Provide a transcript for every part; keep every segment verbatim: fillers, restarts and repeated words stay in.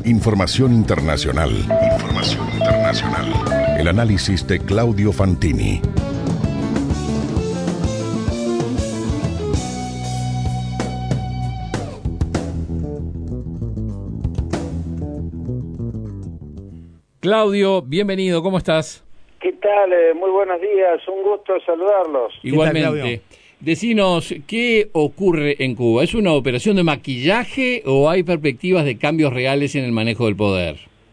Información internacional. Información internacional. El análisis de Claudio Fantini. Claudio, bienvenido, ¿cómo estás? ¿Qué tal? Eh, muy buenos días, un gusto saludarlos. Igualmente. Decinos, ¿qué ocurre en Cuba? ¿Es una operación de maquillaje o hay perspectivas de cambios reales en el manejo del poder?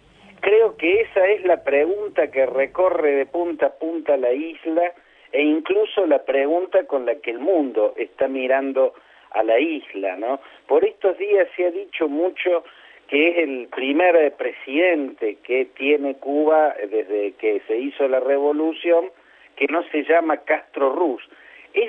Creo que esa es la pregunta que recorre de punta a punta la isla e incluso la pregunta con la que el mundo está mirando a la isla, ¿no? Por estos días se ha dicho mucho que es el primer presidente que tiene Cuba desde que se hizo la revolución, que no se llama Castro Ruz. Es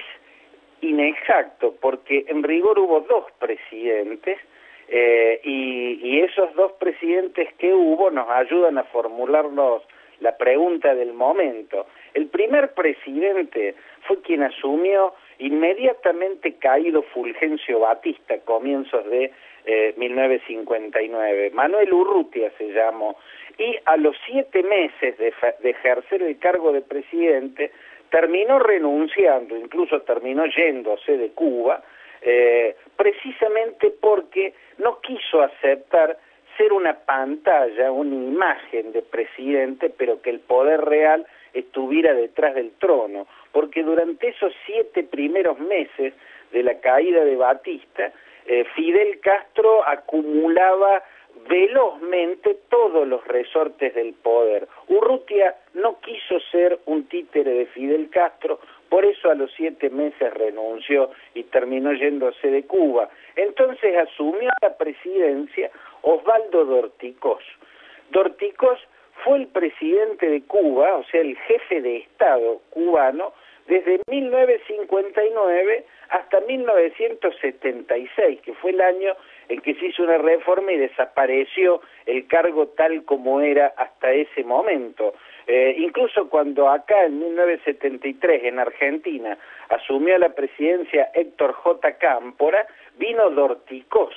inexacto, porque en rigor hubo dos presidentes, eh, y, y esos dos presidentes que hubo nos ayudan a formularnos la pregunta del momento. El primer presidente fue quien asumió inmediatamente caído Fulgencio Batista, a comienzos de eh, mil novecientos cincuenta y nueve. Manuel Urrutia se llamó, y a los siete meses de, de ejercer el cargo de presidente, terminó renunciando, incluso terminó yéndose de Cuba, eh, precisamente porque no quiso aceptar ser una pantalla, una imagen de presidente, pero que el poder real estuviera detrás del trono, porque durante esos siete primeros meses de la caída de Batista, eh, Fidel Castro acumulaba velozmente todos los resortes del poder. Urrutia no quiso ser un títere de Fidel Castro, por eso a los siete meses renunció y terminó yéndose de Cuba. Entonces asumió la presidencia Osvaldo Dorticós. Dorticós fue el presidente de Cuba, o sea, el jefe de Estado cubano, desde mil novecientos cincuenta y nueve hasta mil novecientos setenta y seis, que fue el año en que se hizo una reforma y desapareció el cargo tal como era hasta ese momento. Eh, incluso cuando acá en mil novecientos setenta y tres en Argentina asumió la presidencia Héctor J. Cámpora, vino Dorticós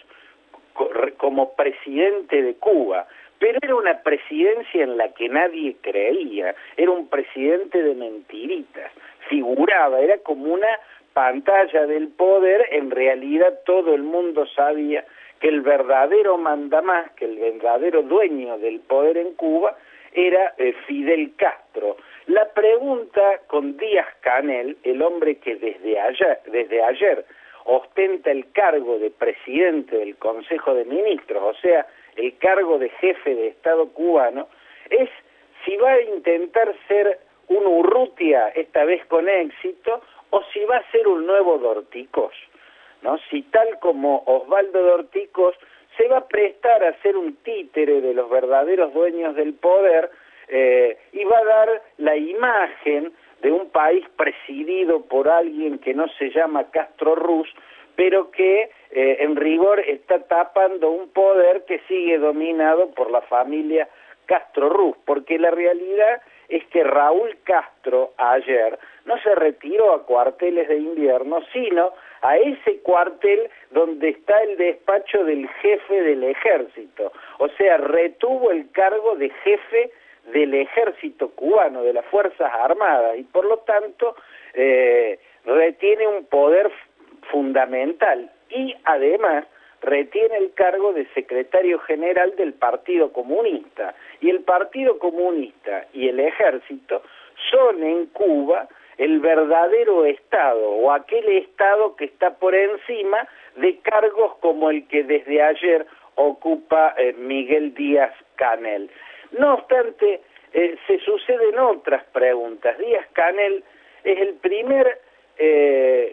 como presidente de Cuba, pero era una presidencia en la que nadie creía, era un presidente de mentiritas, figuraba, era como una pantalla del poder. En realidad todo el mundo sabía que el verdadero mandamás, que el verdadero dueño del poder en Cuba era eh, Fidel Castro. La pregunta con Díaz-Canel, el hombre que desde ayer, desde ayer ostenta el cargo de presidente del Consejo de Ministros, o sea, el cargo de jefe de Estado cubano, es si va a intentar ser un Urrutia, esta vez con éxito, o si va a ser un nuevo Dorticós, ¿no? Si tal como Osvaldo Dorticós se va a prestar a ser un títere de los verdaderos dueños del poder, eh, y va a dar la imagen de un país presidido por alguien que no se llama Castro Ruz, pero que eh, en rigor está tapando un poder que sigue dominado por la familia Castro Ruz, porque la realidad es que Raúl Castro ayer no se retiró a cuarteles de invierno, sino a ese cuartel donde está el despacho del jefe del ejército, o sea, retuvo el cargo de jefe del ejército cubano, de las Fuerzas Armadas, y por lo tanto eh, retiene un poder fundamental, y además retiene el cargo de secretario general del Partido Comunista, y el Partido Comunista y el Ejército son en Cuba el verdadero Estado, o aquel Estado que está por encima de cargos como el que desde ayer ocupa eh, Miguel Díaz-Canel. No obstante, eh, se suceden otras preguntas. Díaz-Canel es el primer eh,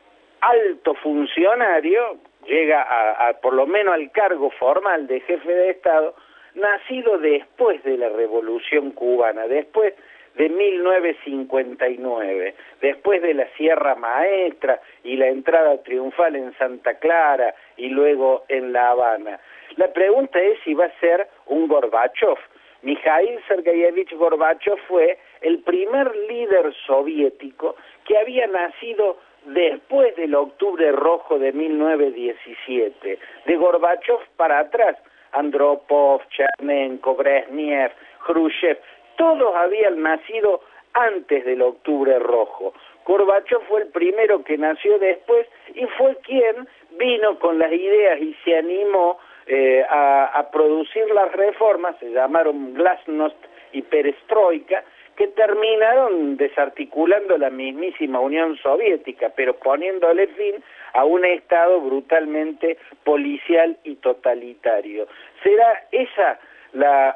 alto funcionario, llega a, a por lo menos al cargo formal de jefe de Estado, nacido después de la Revolución Cubana, después de mil novecientos cincuenta y nueve, después de la Sierra Maestra y la entrada triunfal en Santa Clara y luego en La Habana. La pregunta es si va a ser un Gorbachov. Mikhail Sergeyevich Gorbachov fue el primer líder soviético que había nacido después del Octubre Rojo de mil novecientos diecisiete. De Gorbachov para atrás Andropov, Chernenko, Brezhnev, Khrushchev, todos habían nacido antes del Octubre Rojo. Gorbachov fue el primero que nació después y fue quien vino con las ideas y se animó eh, a, a producir las reformas, se llamaron Glasnost y Perestroika, que terminaron desarticulando la mismísima Unión Soviética, pero poniéndole fin a un Estado brutalmente policial y totalitario. ¿Será esa la,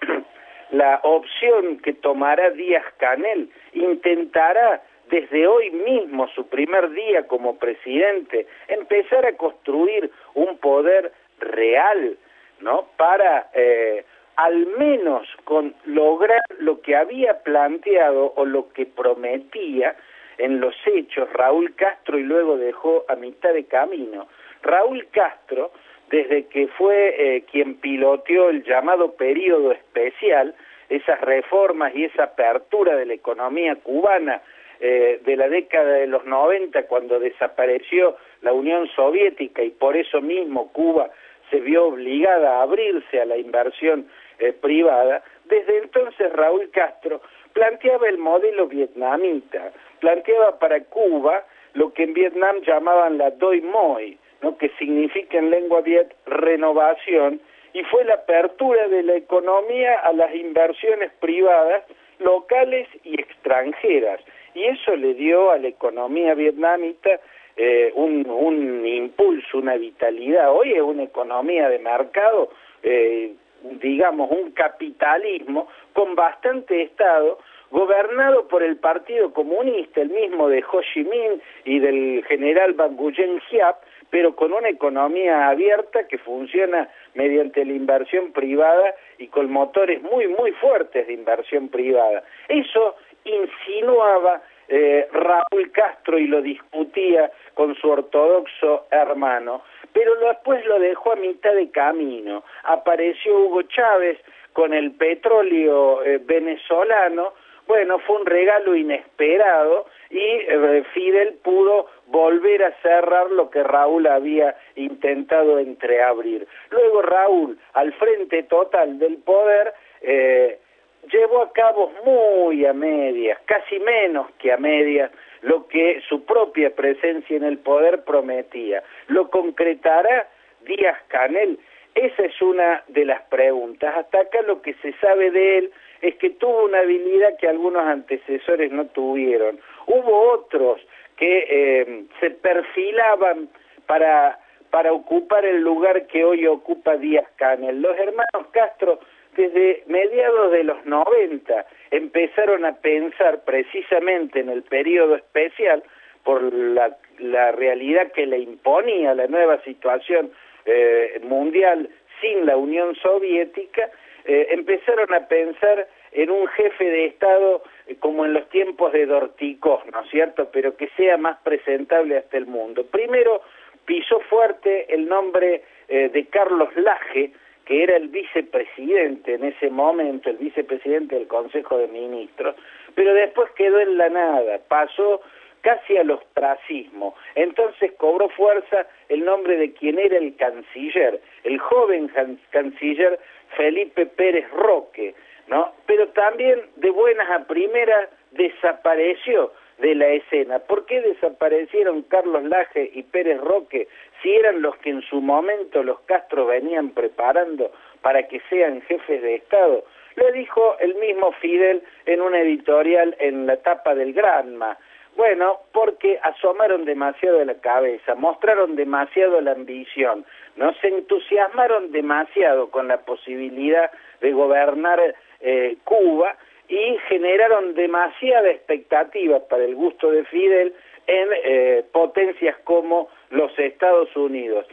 la opción que tomará Díaz-Canel? ¿Intentará desde hoy mismo, su primer día como presidente, empezar a construir un poder real, ¿no? Para eh, al menos con lograr lo que había planteado o lo que prometía en los hechos Raúl Castro y luego dejó a mitad de camino. Raúl Castro, desde que fue eh, quien piloteó el llamado período especial, esas reformas y esa apertura de la economía cubana eh, de la década de los noventa, cuando desapareció la Unión Soviética y por eso mismo Cuba se vio obligada a abrirse a la inversión eh, privada, desde entonces Raúl Castro planteaba el modelo vietnamita, planteaba para Cuba lo que en Vietnam llamaban la Doi Moi, ¿no? Que significa en lengua viet renovación, y fue la apertura de la economía a las inversiones privadas locales y extranjeras, y eso le dio a la economía vietnamita eh, un, un impulso, una vitalidad. Hoy es una economía de mercado, eh, digamos un capitalismo con bastante Estado, gobernado por el Partido Comunista, el mismo de Ho Chi Minh y del general Van Nguyen Giap, pero con una economía abierta que funciona mediante la inversión privada y con motores muy, muy fuertes de inversión privada. Eso insinuaba eh, Raúl Castro y lo discutía con su ortodoxo hermano, pero después lo dejó a mitad de camino. Apareció Hugo Chávez con el petróleo eh, venezolano. Bueno, fue un regalo inesperado y eh, Fidel pudo volver a cerrar lo que Raúl había intentado entreabrir. Luego Raúl, al frente total del poder, eh, llevó a cabo muy a medias, casi menos que a medias, lo que su propia presencia en el poder prometía. ¿Lo concretará Díaz-Canel? Esa es una de las preguntas. Hasta acá lo que se sabe de él es que tuvo una habilidad que algunos antecesores no tuvieron. Hubo otros que eh, se perfilaban para, para ocupar el lugar que hoy ocupa Díaz-Canel. Los hermanos Castro, desde mediados de los noventa, empezaron a pensar precisamente en el periodo especial, por la, la realidad que le imponía la nueva situación eh, mundial sin la Unión Soviética, eh, empezaron a pensar en un jefe de Estado eh, como en los tiempos de Dorticós, ¿no es cierto?, pero que sea más presentable hasta el mundo. Primero pisó fuerte el nombre eh, de Carlos Lage, que era el vicepresidente en ese momento, el vicepresidente del Consejo de Ministros, pero después quedó en la nada, pasó casi al ostracismo. Entonces cobró fuerza el nombre de quien era el canciller, el joven canciller Felipe Pérez Roque, ¿no? Pero también de buenas a primeras desapareció de la escena. ¿Por qué desaparecieron Carlos Lage y Pérez Roque si eran los que en su momento los Castro venían preparando para que sean jefes de Estado? Lo dijo el mismo Fidel en una editorial en la tapa del Granma. Bueno, porque asomaron demasiado la cabeza, mostraron demasiado la ambición, no se entusiasmaron demasiado con la posibilidad de gobernar eh, Cuba y generaron demasiada expectativa para el gusto de Fidel en eh, potencias como los Estados Unidos.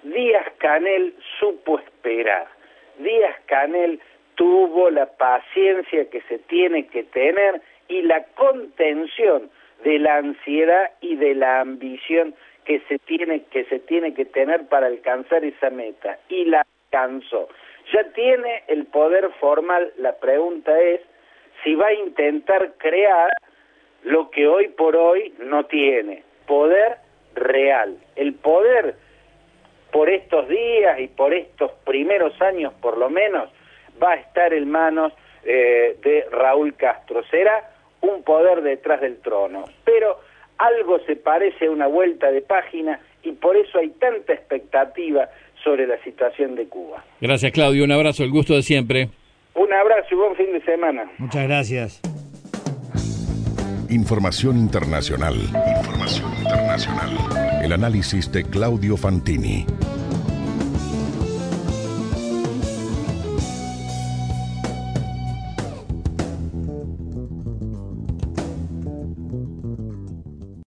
Díaz-Canel supo esperar, Díaz-Canel tuvo la paciencia que se tiene que tener y la contención de la ansiedad y de la ambición que se tiene que se tiene que tener para alcanzar esa meta, y la alcanzó. Ya tiene el poder formal. La pregunta es si va a intentar crear lo que hoy por hoy no tiene, poder real. El poder por estos días y por estos primeros años por lo menos, va a estar en manos eh, de Raúl Castro. Será un poder detrás del trono, pero algo se parece a una vuelta de página y por eso hay tanta expectativa sobre la situación de Cuba. Gracias, Claudio, un abrazo, el gusto de siempre. Un abrazo y buen fin de semana. Muchas gracias. Información internacional. Información internacional. El análisis de Claudio Fantini.